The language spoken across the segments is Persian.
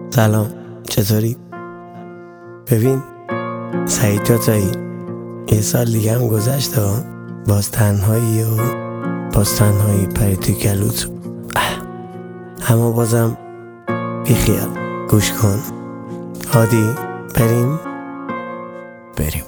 سلام، چطوری؟ ببین سعید توتایی، یه سال دیگه هم گذشته باز تنهایی پرید تو گلوت. اما بازم بیخیال، گوش کن. هادی بریم.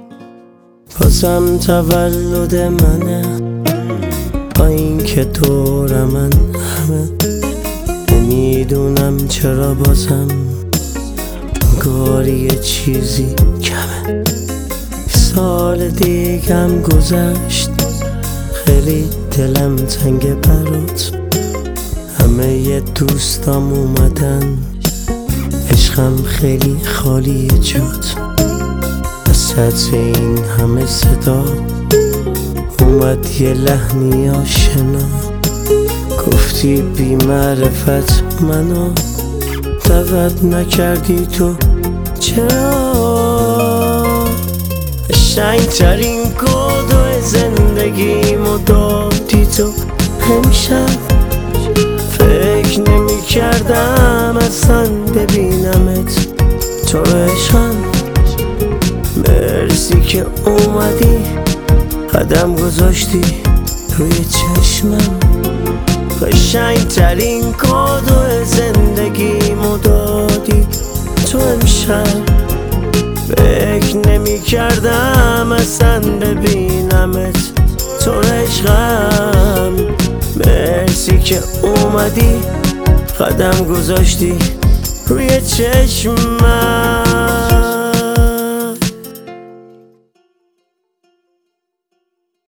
بازم تولد منه، با این که دور من همه نمیدونم چرا بازم انگار یه چیزی کمه. سال دیگم گذشت، خیلی دلم تنگ برات. همه یه دوستام اومدن، عشقم خیلی خالیه جات. وسط این همه صدا اومد یه لحنی آشنا، گفتی بی معرفت منو دعوت نکردی تو چرا؟ قشنگترین کادو زندگیمو دادی تو امشب. فکر نمی کردم اصلا ببینمت تو عشقم. مرسی که اومدی، قدم گذاشتی روی چشمم. قشنگترین کادو زندگیمو دادی تو امشب. فکر نمی کردم اصلا ببینمت تو عشقم. مرسی که اومدی، قدم گذاشتی روی چشمم.